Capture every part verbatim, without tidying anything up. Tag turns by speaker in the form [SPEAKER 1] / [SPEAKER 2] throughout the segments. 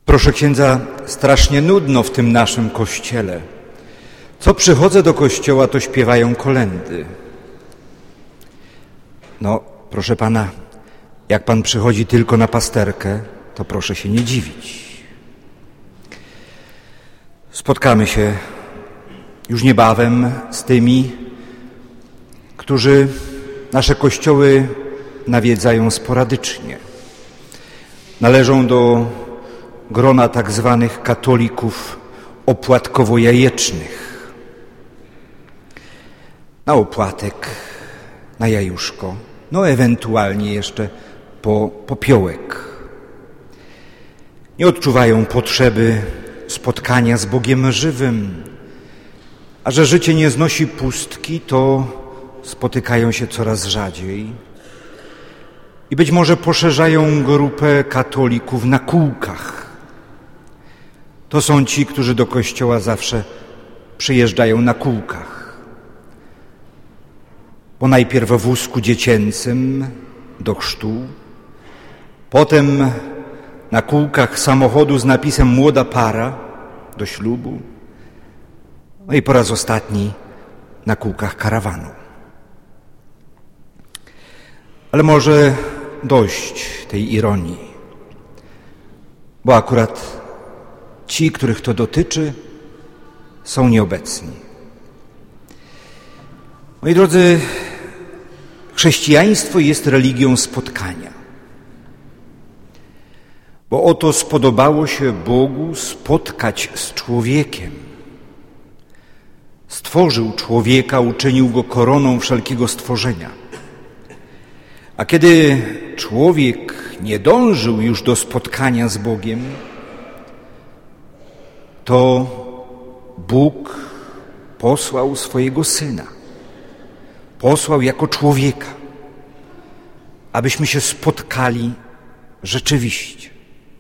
[SPEAKER 1] Proszę księdza, strasznie nudno w tym naszym kościele. Co przychodzę do kościoła, to śpiewają kolędy. No, proszę pana, jak pan przychodzi tylko na pasterkę, to proszę się nie dziwić. Spotkamy się już niebawem z tymi, którzy nasze kościoły nawiedzają sporadycznie. Należą do grona tak zwanych katolików opłatkowo-jajecznych. Na opłatek, na jajuszko, no ewentualnie jeszcze po popiołek. Nie odczuwają potrzeby spotkania z Bogiem żywym, a że życie nie znosi pustki, to spotykają się coraz rzadziej i być może poszerzają grupę katolików na kółkach. To są ci, którzy do kościoła zawsze przyjeżdżają na kółkach. Bo najpierw w wózku dziecięcym do chrztu, potem na kółkach samochodu z napisem młoda para do ślubu, no i po raz ostatni na kółkach karawanu. Ale może dość tej ironii, bo akurat ci, których to dotyczy, są nieobecni. Moi drodzy, chrześcijaństwo jest religią spotkania. Bo oto spodobało się Bogu spotkać z człowiekiem. Stworzył człowieka, uczynił go koroną wszelkiego stworzenia. A kiedy człowiek nie dążył już do spotkania z Bogiem, to Bóg posłał swojego Syna. Posłał jako człowieka, abyśmy się spotkali rzeczywiście.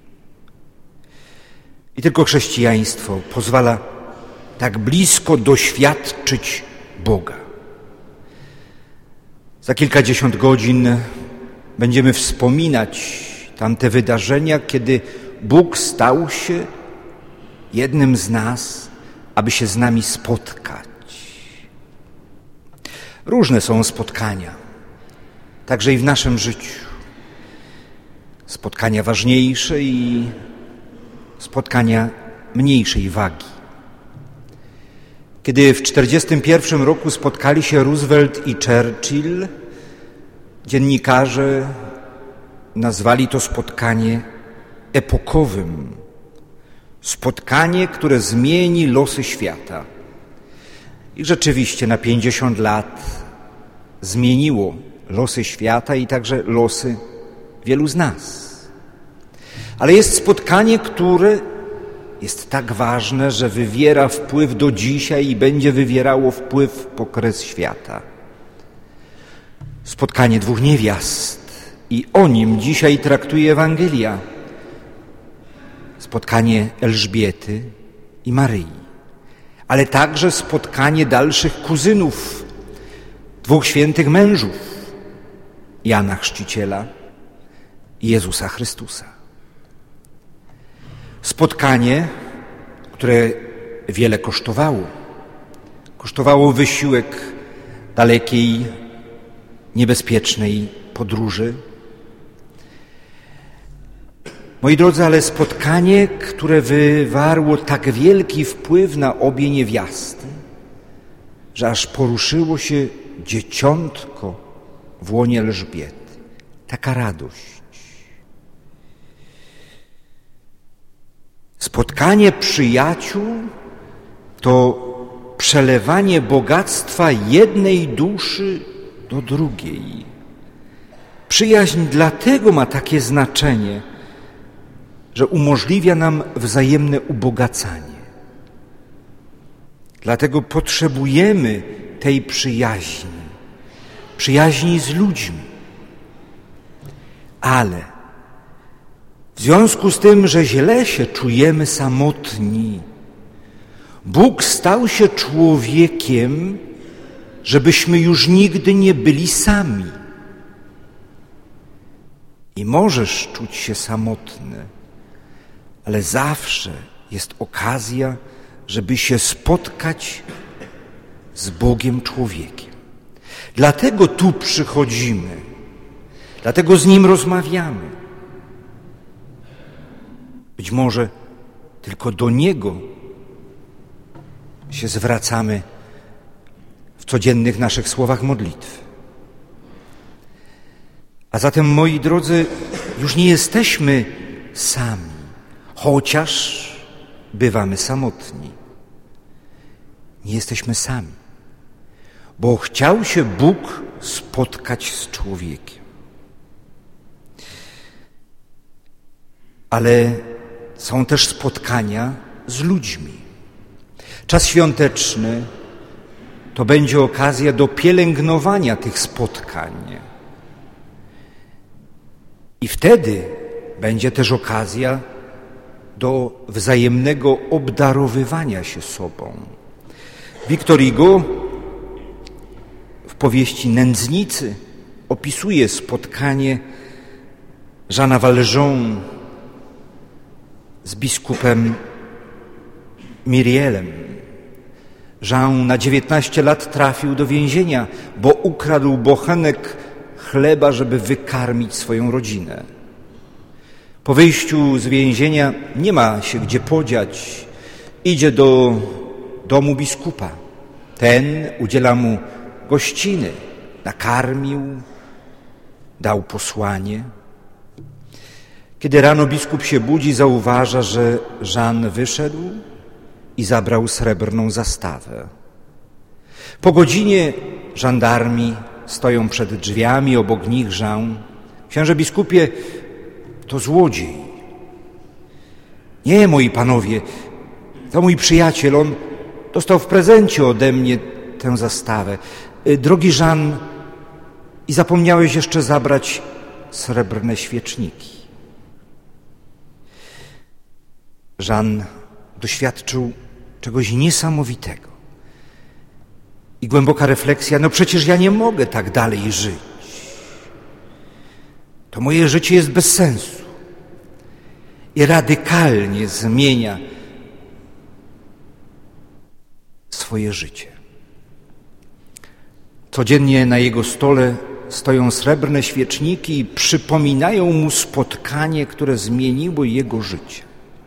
[SPEAKER 1] I tylko chrześcijaństwo pozwala tak blisko doświadczyć Boga. Za kilkadziesiąt godzin będziemy wspominać tamte wydarzenia, kiedy Bóg stał się jednym z nas, aby się z nami spotkać. Różne są spotkania, także i w naszym życiu. Spotkania ważniejsze i spotkania mniejszej wagi. Kiedy w czterdziestym pierwszym roku spotkali się Roosevelt i Churchill, dziennikarze nazwali to spotkanie epokowym. Spotkanie, które zmieni losy świata. I rzeczywiście na pięćdziesiąt lat zmieniło losy świata i także losy wielu z nas. Ale jest spotkanie, które jest tak ważne, że wywiera wpływ do dzisiaj i będzie wywierało wpływ po kres świata. Spotkanie dwóch niewiast i o nim dzisiaj traktuje Ewangelia. Spotkanie Elżbiety i Maryi, ale także spotkanie dalszych kuzynów, dwóch świętych mężów, Jana Chrzciciela i Jezusa Chrystusa. Spotkanie, które wiele kosztowało. Kosztowało wysiłek dalekiej, niebezpiecznej podróży. Moi drodzy, ale spotkanie, które wywarło tak wielki wpływ na obie niewiasty, że aż poruszyło się dzieciątko w łonie Elżbiety. Taka radość. Spotkanie przyjaciół to przelewanie bogactwa jednej duszy do drugiej. Przyjaźń dlatego ma takie znaczenie, że umożliwia nam wzajemne ubogacanie. Dlatego potrzebujemy tej przyjaźni, przyjaźni z ludźmi. Ale w związku z tym, że źle się czujemy samotni, Bóg stał się człowiekiem, żebyśmy już nigdy nie byli sami. I możesz czuć się samotny, ale zawsze jest okazja, żeby się spotkać z Bogiem człowiekiem. Dlatego tu przychodzimy, dlatego z Nim rozmawiamy. Być może tylko do Niego się zwracamy w codziennych naszych słowach modlitwy. A zatem, moi drodzy, już nie jesteśmy sami, chociaż bywamy samotni. Nie jesteśmy sami, bo chciał się Bóg spotkać z człowiekiem. Ale są też spotkania z ludźmi. Czas świąteczny to będzie okazja do pielęgnowania tych spotkań. I wtedy będzie też okazja do wzajemnego obdarowywania się sobą. Victor Hugo w powieści Nędznicy opisuje spotkanie Jeana Valjean z biskupem Myrielem. Jean na dziewiętnaście lat trafił do więzienia, bo ukradł bochenek chleba, żeby wykarmić swoją rodzinę. Po wyjściu z więzienia nie ma się gdzie podziać. Idzie do domu biskupa. Ten udziela mu gościny, nakarmił, dał posłanie. Kiedy rano biskup się budzi, zauważa, że Jean wyszedł i zabrał srebrną zastawę. Po godzinie żandarmi stoją przed drzwiami, obok nich Jean. Księże biskupie, to złodziej. Nie, moi panowie, to mój przyjaciel, on dostał w prezencie ode mnie tę zastawę. Drogi Jean, i zapomniałeś jeszcze zabrać srebrne świeczniki. Jean doświadczył czegoś niesamowitego. I głęboka refleksja, no przecież ja nie mogę tak dalej żyć. To moje życie jest bez sensu. I radykalnie zmienia swoje życie. Codziennie na jego stole stoją srebrne świeczniki i przypominają mu spotkanie, które zmieniło jego życie.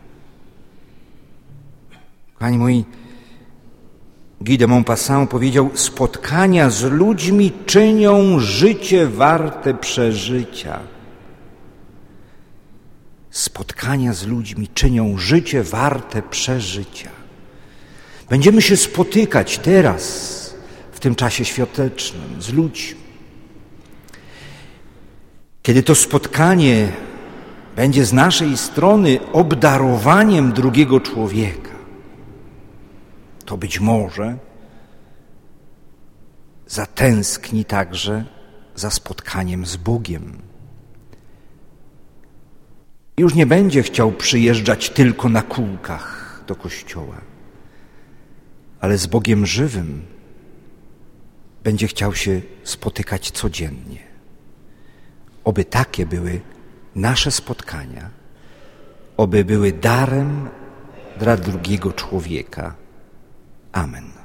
[SPEAKER 1] Kochani moi, Guy de Maupassant powiedział: spotkania z ludźmi czynią życie warte przeżycia. Spotkania z ludźmi czynią życie warte przeżycia. Będziemy się spotykać teraz, w tym czasie świątecznym, z ludźmi. Kiedy to spotkanie będzie z naszej strony obdarowaniem drugiego człowieka, to być może zatęskni także za spotkaniem z Bogiem. Już nie będzie chciał przyjeżdżać tylko na kółkach do kościoła, ale z Bogiem żywym będzie chciał się spotykać codziennie. Oby takie były nasze spotkania, oby były darem dla drugiego człowieka. Amen.